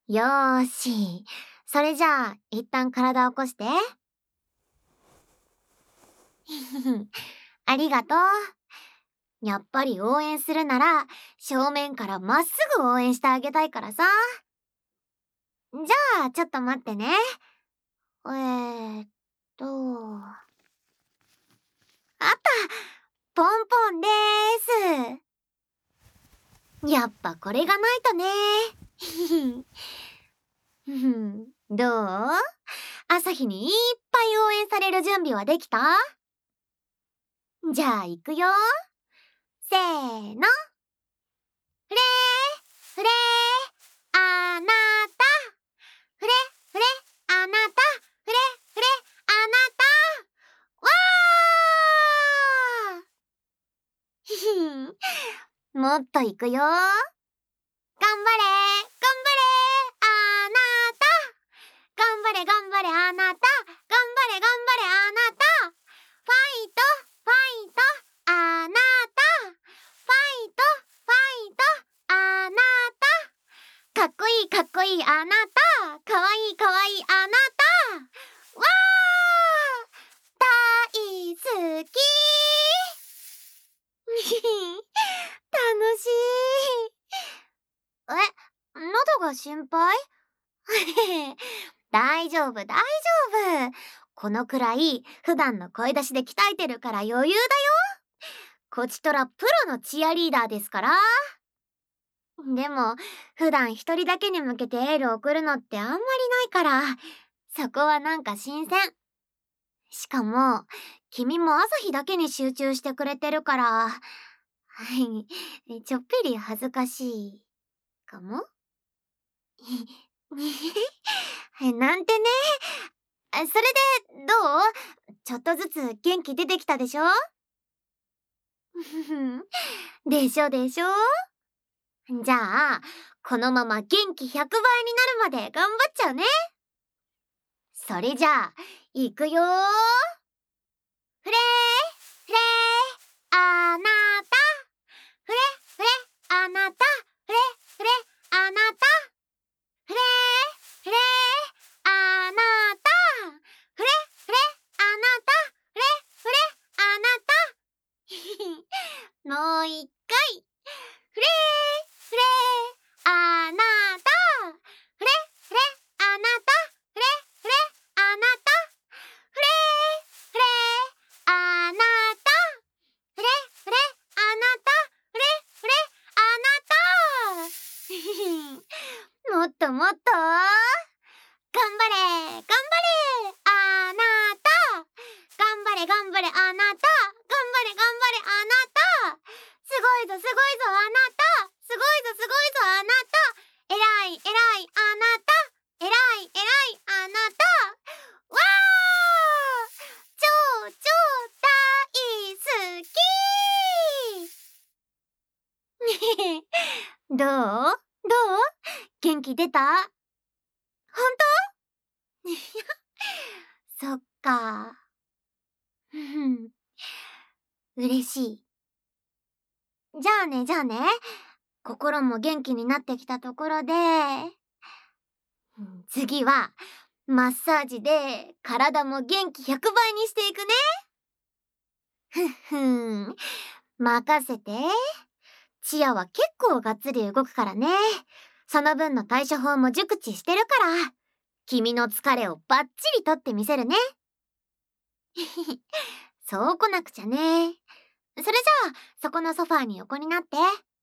よーし。それじゃあ、一旦体を起こして。ありがとう。やっぱり応援するなら、正面からまっすぐ応援してあげたいからさ。じゃあ、ちょっと待ってね。ーっと、あった！ポンポンでーす。やっぱこれがないとね。どう？朝日にいっぱい応援される準備はできた？じゃあ行くよ。せーの。フレー、フレー、あなた。フレ、フレ、あなた。フレ、フレ、あなた。わー！ひひん。もっと行くよ。頑張れ、頑張れ、あなた。頑張れ、頑張れ、あなた。頑張れ、頑張れ、あなた。ファイト、ファイト、あなた。ファイト、ファイト、あなた。かっこいい、かっこいい、あなた。かわいい、かわいい、あなた。わー！大好き。楽しい。喉が心配？大丈夫、大丈夫。このくらい普段の声出しで鍛えてるから余裕だよ。こちとらプロのチアリーダーですから。でも、普段一人だけに向けてエールを送るのってあんまりないから、そこはなんか新鮮。しかも、君も朝日だけに集中してくれてるから、ちょっぴり恥ずかしいかも。なんてね。それで、どう？ちょっとずつ元気出てきたでしょ？でしょでしょ？じゃあ、このまま元気100倍になるまで頑張っちゃうね。それじゃあ、いくよー。フレー、フレー、あなた。フレ、フレ、あなた。フレ、フレ、あなた。フレー、フレー、あなた。フレ、フレ、あなた。フレ、フレ、あなた。もう一回。フレー、フレー、あなた。フレ、フレ、あなた。フレ、フレ、あなた。フレー、フレー、あなた。フレ、フレ、あなた。フレ、フレ、あなた。もっともっと。頑張れ、頑張れ、あなた。頑張れ、頑張れ、あなた。頑張れ、頑張れ、あなた。すごいぞ、すごいぞ、あなた。すごいぞ、すごいぞ、あなた。えらい、えらい、あなた。えらい、えらい、あなた。わー！超、超大好き。どう？元気出た？ほんと？そっか。ふふ嬉しい。じゃあね、じゃあね。心も元気になってきたところで、次は、マッサージで体も元気100倍にしていくね。ふっふん。任せて。チアは結構がっつり動くからね。その分の対処法も熟知してるから、君の疲れをバッチリ取ってみせるね。そうこなくちゃね。それじゃあ、そこのソファーに横になって。